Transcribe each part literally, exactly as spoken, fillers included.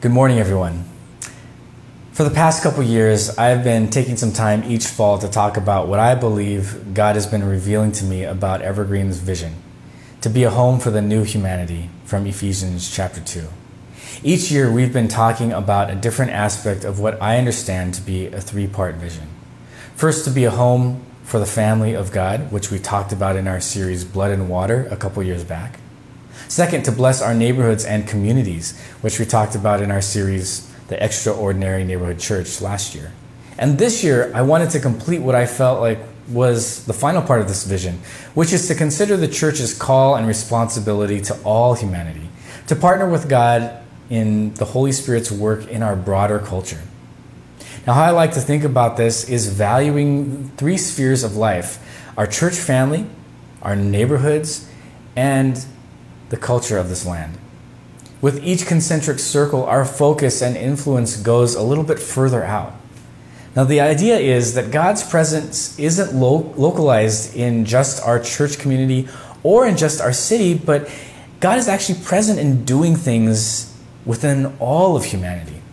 Good morning, everyone. For the past couple years, I've been taking some time each fall to talk about what I believe God has been revealing to me about Evergreen's vision, to be a home for the new humanity from Ephesians chapter two. Each year, we've been talking about a different aspect of what I understand to be a three-part vision. First, to be a home for the family of God, which we talked about in our series Blood and Water a couple years back. Second, to bless our neighborhoods and communities, which we talked about in our series, The Extraordinary Neighborhood Church, last year. And this year, I wanted to complete what I felt like was the final part of this vision, which is to consider the church's call and responsibility to all humanity, to partner with God in the Holy Spirit's work in our broader culture. Now, how I like to think about this is valuing three spheres of life: our church family, our neighborhoods, and the culture of this land. With each concentric circle, our focus and influence goes a little bit further out. Now, the idea is that God's presence isn't lo- localized in just our church community or in just our city, but God is actually present in doing things within all of humanity.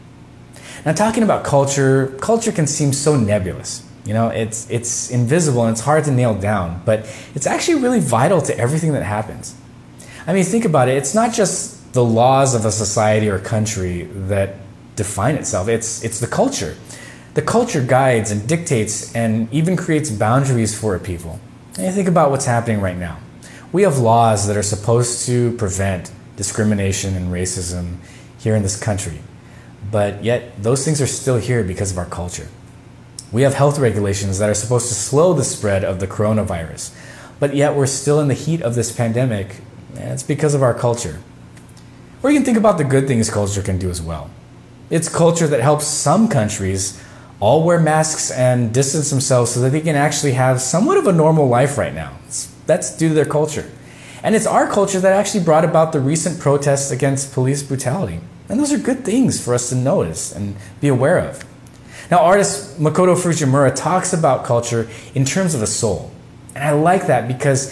Now, talking about culture, culture can seem so nebulous. You know, it's, it's invisible and it's hard to nail down, but it's actually really vital to everything that happens. I mean, think about it. It's not just the laws of a society or country that define itself. It's it's the culture. The culture guides and dictates and even creates boundaries for a people. And you think about what's happening right now. We have laws that are supposed to prevent discrimination and racism here in this country. But yet, those things are still here because of our culture. We have health regulations that are supposed to slow the spread of the coronavirus. But yet, we're still in the heat of this pandemic. And it's because of our culture. Or you can think about the good things culture can do as well. It's culture that helps some countries all wear masks and distance themselves so that they can actually have somewhat of a normal life right now. It's, that's due to their culture. And it's our culture that actually brought about the recent protests against police brutality. And those are good things for us to notice and be aware of. Now, artist Makoto Fujimura talks about culture in terms of a soul. And I like that because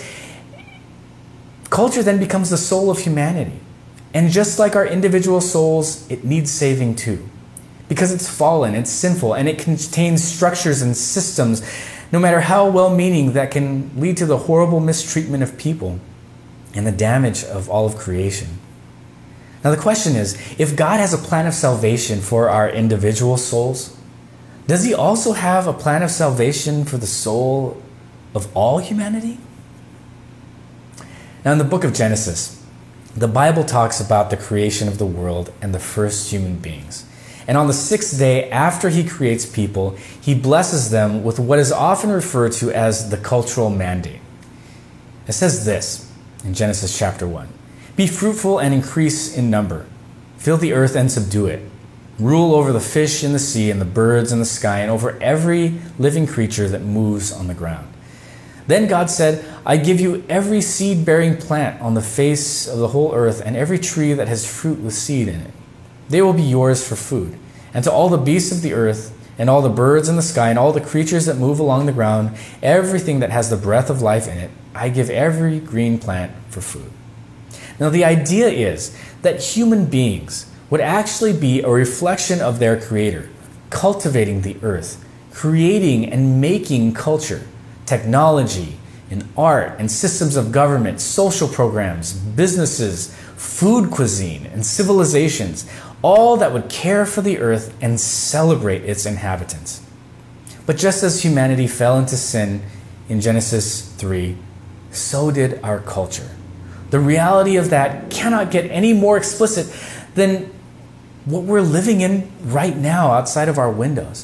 culture then becomes the soul of humanity. And just like our individual souls, it needs saving too. Because it's fallen, it's sinful, and it contains structures and systems, no matter how well-meaning, that can lead to the horrible mistreatment of people and the damage of all of creation. Now the question is, if God has a plan of salvation for our individual souls, does he also have a plan of salvation for the soul of all humanity? Now, in the book of Genesis, the Bible talks about the creation of the world and the first human beings. And on the sixth day after he creates people, he blesses them with what is often referred to as the cultural mandate. It says this in Genesis chapter one, "Be fruitful and increase in number. Fill the earth and subdue it. Rule over the fish in the sea and the birds in the sky and over every living creature that moves on the ground." Then God said, "I give you every seed-bearing plant on the face of the whole earth and every tree that has fruit with seed in it. They will be yours for food. And to all the beasts of the earth and all the birds in the sky and all the creatures that move along the ground, everything that has the breath of life in it, I give every green plant for food." Now, the idea is that human beings would actually be a reflection of their Creator, cultivating the earth, creating and making culture, technology, and art, and systems of government, social programs, businesses, food cuisine, and civilizations, all that would care for the earth and celebrate its inhabitants. But just as humanity fell into sin in Genesis three, so did our culture. The reality of that cannot get any more explicit than what we're living in right now outside of our windows.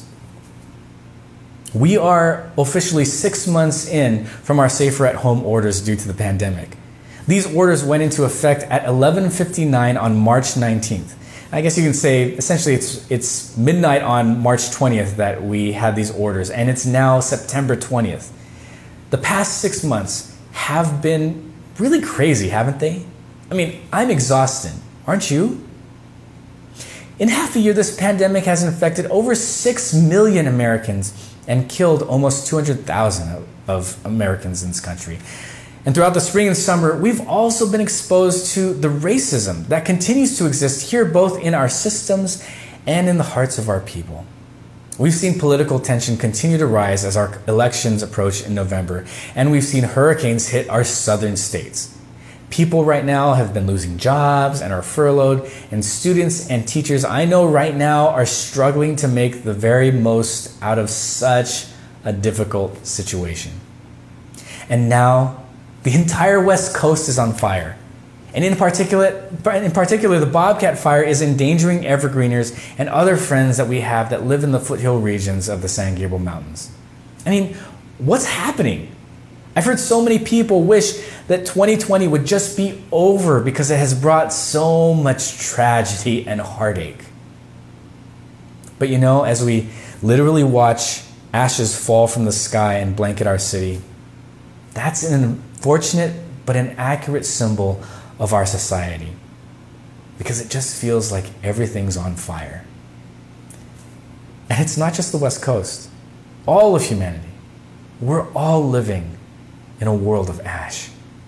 We are officially six months in from our safer at home orders due to the pandemic. These orders went into effect at eleven fifty-nine on March nineteenth. I guess you can say essentially it's it's midnight on March twentieth that we had these orders, and it's now September twentieth. The past six months have been really crazy, haven't they? I mean, I'm exhausted. Aren't you? In half a year, this pandemic has infected over six million Americans and killed almost two hundred thousand of, of Americans in this country. And throughout the spring and summer, we've also been exposed to the racism that continues to exist here, both in our systems and in the hearts of our people. We've seen political tension continue to rise as our elections approach in November, and we've seen hurricanes hit our southern states. People right now have been losing jobs and are furloughed, and students and teachers I know right now are struggling to make the very most out of such a difficult situation. And now, the entire West Coast is on fire. And in particular, in particular, the Bobcat Fire is endangering evergreeners and other friends that we have that live in the foothill regions of the San Gabriel Mountains. I mean, what's happening? I've heard so many people wish that twenty twenty would just be over because it has brought so much tragedy and heartache. But you know, as we literally watch ashes fall from the sky and blanket our city, that's an unfortunate but an accurate symbol of our society, because it just feels like everything's on fire. And it's not just the West Coast. All of humanity. We're all living in a world of ash.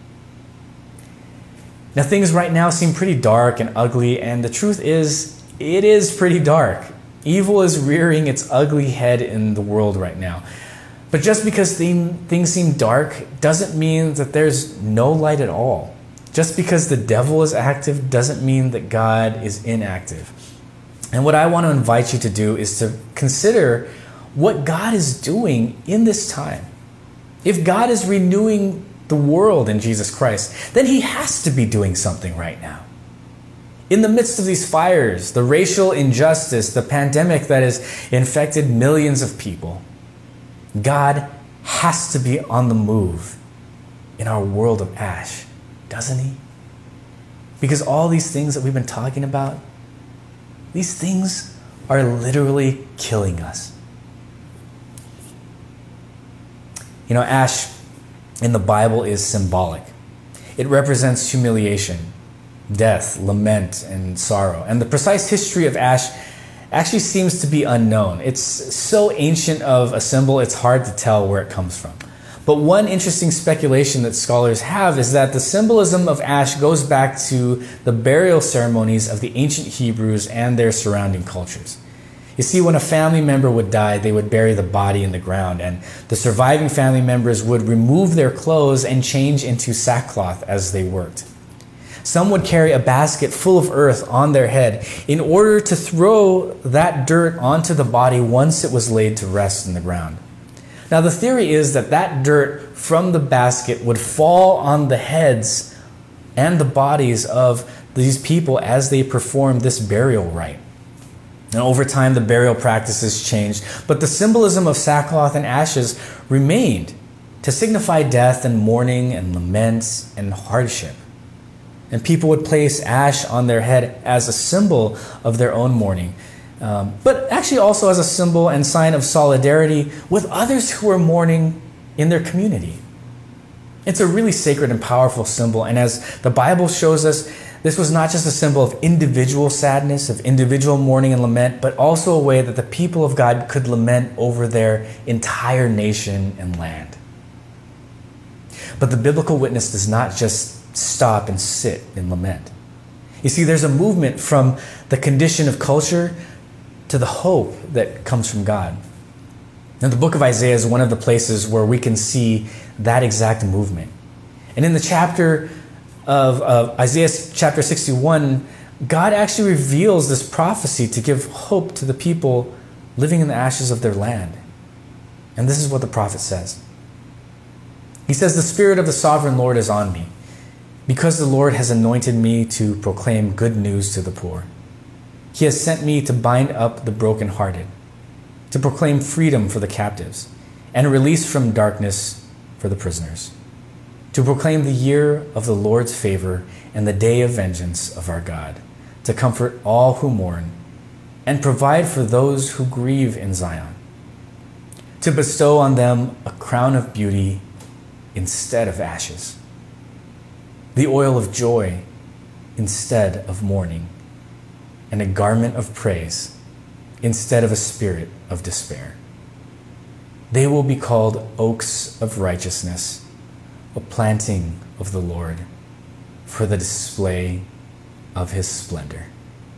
Now, things right now seem pretty dark and ugly, and the truth is, it is pretty dark. Evil is rearing its ugly head in the world right now. But just because things seem dark doesn't mean that there's no light at all. Just because the devil is active doesn't mean that God is inactive. And what I want to invite you to do is to consider what God is doing in this time. If God is renewing the world in Jesus Christ, then he has to be doing something right now. In the midst of these fires, the racial injustice, the pandemic that has infected millions of people, God has to be on the move in our world of ash, doesn't he? Because all these things that we've been talking about, these things are literally killing us. You know, ash in the Bible is symbolic. It represents humiliation, death, lament, and sorrow. And the precise history of ash actually seems to be unknown. It's so ancient of a symbol, it's hard to tell where it comes from. But one interesting speculation that scholars have is that the symbolism of ash goes back to the burial ceremonies of the ancient Hebrews and their surrounding cultures. You see, when a family member would die, they would bury the body in the ground, and the surviving family members would remove their clothes and change into sackcloth as they worked. Some would carry a basket full of earth on their head in order to throw that dirt onto the body once it was laid to rest in the ground. Now, the theory is that that dirt from the basket would fall on the heads and the bodies of these people as they performed this burial rite. And over time, the burial practices changed, but the symbolism of sackcloth and ashes remained to signify death and mourning and lament and hardship. And people would place ash on their head as a symbol of their own mourning, um, but actually also as a symbol and sign of solidarity with others who are mourning in their community. It's a really sacred and powerful symbol, and as the Bible shows us, this was not just a symbol of individual sadness, of individual mourning and lament, but also a way that the people of God could lament over their entire nation and land. But the biblical witness does not just stop and sit in lament. You see, there's a movement from the condition of culture to the hope that comes from God. Now, the book of Isaiah is one of the places where we can see that exact movement. And in the chapter of uh, Isaiah chapter sixty-one, God actually reveals this prophecy to give hope to the people living in the ashes of their land. And this is what the prophet says. He says, "The Spirit of the Sovereign Lord is on me, because the Lord has anointed me to proclaim good news to the poor. He has sent me to bind up the brokenhearted, to proclaim freedom for the captives, and release from darkness for the prisoners, to proclaim the year of the Lord's favor and the day of vengeance of our God, to comfort all who mourn, and provide for those who grieve in Zion, to bestow on them a crown of beauty instead of ashes, the oil of joy instead of mourning, and a garment of praise instead of a spirit of despair. They will be called oaks of righteousness, a planting of the Lord for the display of his splendor.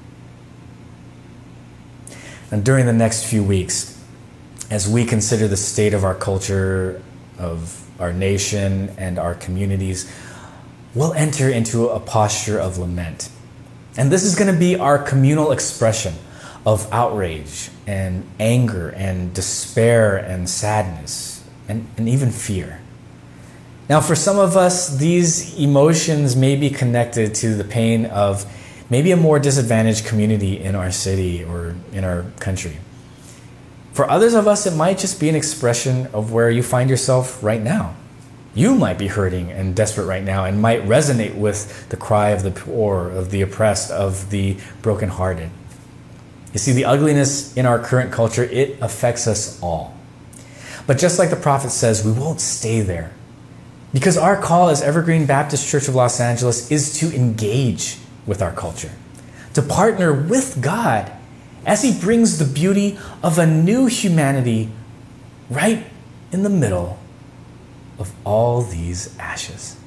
And during the next few weeks, as we consider the state of our culture, of our nation, and our communities, we'll enter into a posture of lament. And this is going to be our communal expression of outrage and anger and despair and sadness and, and even fear. Now, for some of us, these emotions may be connected to the pain of maybe a more disadvantaged community in our city or in our country. For others of us, it might just be an expression of where you find yourself right now. You might be hurting and desperate right now and might resonate with the cry of the poor, of the oppressed, of the brokenhearted. You see, the ugliness in our current culture, it affects us all. But just like the prophet says, we won't stay there. Because our call as Evergreen Baptist Church of Los Angeles is to engage with our culture, to partner with God as he brings the beauty of a new humanity right in the middle of all these ashes.